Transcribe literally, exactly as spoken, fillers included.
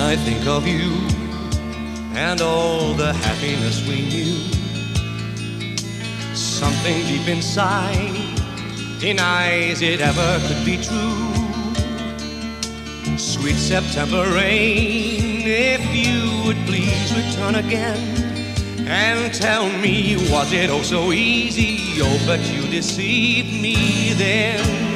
I think of you and all the happiness we knew, something deep inside denies it ever could be true. Sweet September rain, if you would please return again and tell me, was it oh so easy? Oh, but you deceived me then.